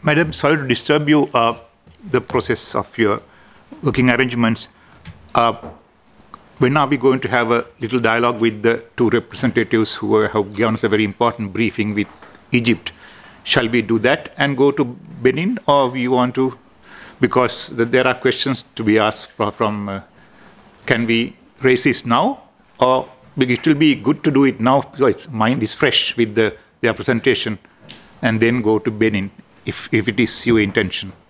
Madam, sorry to disturb you, the process of your working arrangements. Uh, when are we going to have a little dialogue with the two representatives who have given us a very important briefing with Egypt? Shall we do that and go to Benin, or we want to, because there are questions to be asked from can we raise this now, or it will be good to do it now so its mind is fresh with their presentation, and then go to Benin if it is your intention.